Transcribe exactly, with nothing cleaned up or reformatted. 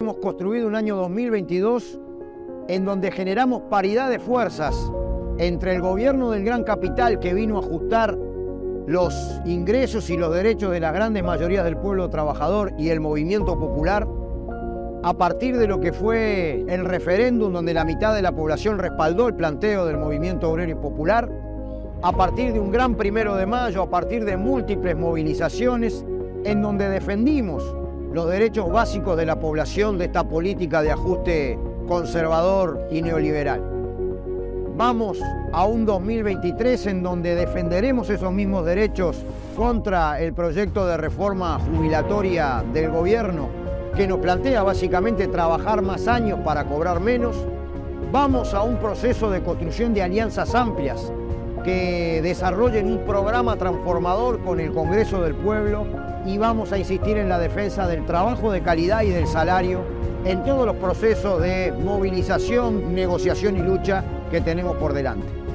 hemos construido un año dos mil veintidós en donde generamos paridad de fuerzas entre el gobierno del gran capital, que vino a ajustar los ingresos y los derechos de las grandes mayorías del pueblo trabajador, y el movimiento popular, a partir de lo que fue el referéndum, donde la mitad de la población respaldó el planteo del movimiento obrero y popular, a partir de un gran primero de mayo, a partir de múltiples movilizaciones, en donde defendimos los derechos básicos de la población de esta política de ajuste conservador y neoliberal. Vamos a un dos mil veintitrés en donde defenderemos esos mismos derechos contra el proyecto de reforma jubilatoria del gobierno, que nos plantea básicamente trabajar más años para cobrar menos. Vamos a un proceso de construcción de alianzas amplias que desarrollen un programa transformador con el Congreso del Pueblo, y vamos a insistir en la defensa del trabajo de calidad y del salario en todos los procesos de movilización, negociación y lucha que tenemos por delante.